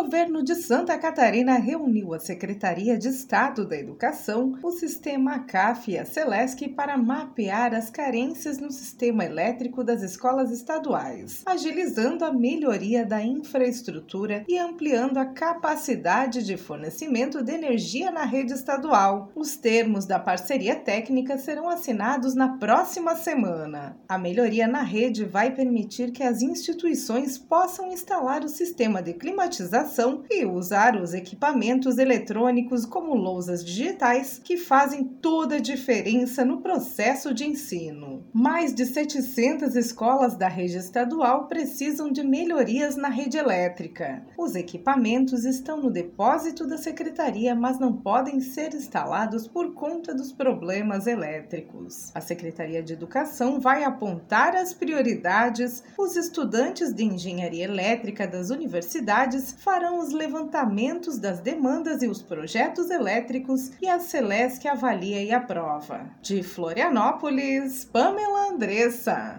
governo de Santa Catarina reuniu a Secretaria de Estado da Educação, o Sistema CAF e a Celesc para mapear as carências no sistema elétrico das escolas estaduais, agilizando a melhoria da infraestrutura e ampliando a capacidade de fornecimento de energia na rede estadual. Os termos da parceria técnica serão assinados na próxima semana. A melhoria na rede vai permitir que as instituições possam instalar o sistema de climatização e usar os equipamentos eletrônicos como lousas digitais que fazem toda a diferença no processo de ensino. Mais de 700 escolas da rede estadual precisam de melhorias na rede elétrica. Os equipamentos estão no depósito da secretaria, mas não podem ser instalados por conta dos problemas elétricos. A Secretaria de Educação vai apontar as prioridades, os estudantes de engenharia elétrica das universidades farão os levantamentos das demandas e os projetos elétricos e a Celesc avalia e aprova. De Florianópolis, Pamela Andressa.